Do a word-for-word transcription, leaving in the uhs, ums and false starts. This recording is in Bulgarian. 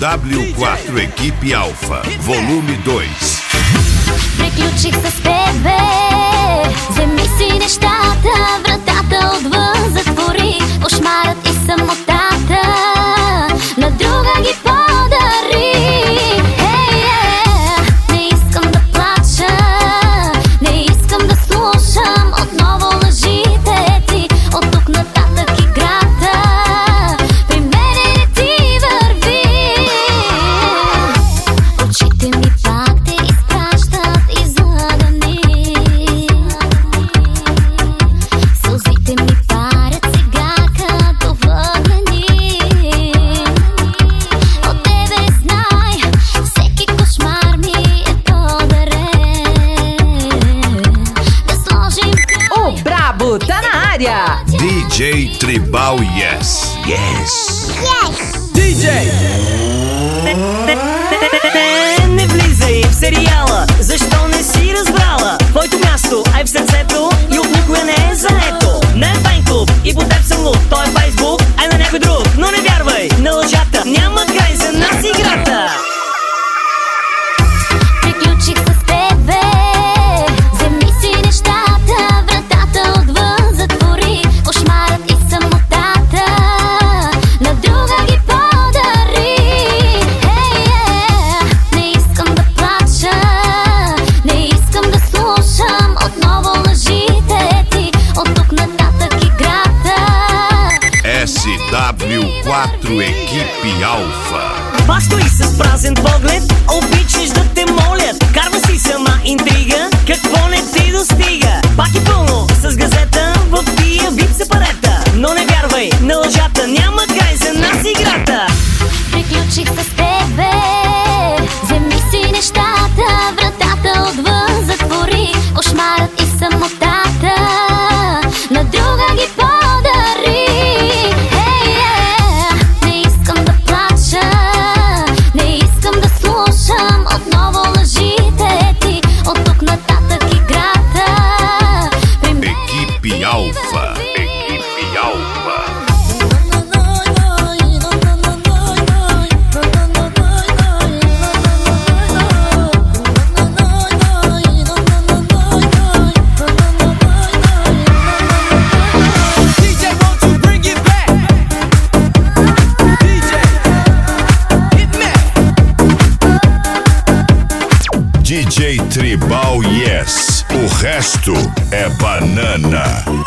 W quatro Equipe Alfa, volume dois. Приключих с тебе, вземи си нещата, вратата отвън затвори, кошмарът и самотата на друга ги подари. Hey, yeah. Не искам да плача, не искам да слушам отново лъжите ти. От тук нататък играта при мене не ти върви. Очите ми пак те изпращат излагани, сълзите ми парят сега като въглени. От тебе знай, всеки кошмар ми е подарен. Да сложим O Brabo tá na área! ди джей Tribal Yes. Yes. ди джей! Не влизай в сериала, защо не си разбрала? Твоето място е в сърцето и от никое не е заето. Не е файн клуб и по теб съм луд, той е фейсбук, а на някой друг. Но не вярвай на лъжата, няма край за нас играта. Приключих с тебе, вземи си нещата, вратата отвън затвори, кошмарът и самотата на друга ги подари. Hey, yeah. Не искам да плача, не искам да слушам отново лъжите ти. От тук нататък играта ес даблю quatro Equipe Alfa. Пак стои с празен поглед, обичаш да те молят. Карва си сама интрига, какво не ти достига. Пак е пълно с газета, в тия вип сепарета. Но не вярвай на лъжата, няма край за нас играта. Приключих с тебе, вземи си нещата, вратата отвън затвори, кошмарът и самотата на друга ги подари. Hey, yeah. Не искам да плача, не искам да слушам отново лъжите ти. От тук нататък играта при мен Equipe Alfa. Equipe Alfa. ди джей, won't you bring it back? ди джей, hit me. ди джей Tribal Yes. O resto é banana.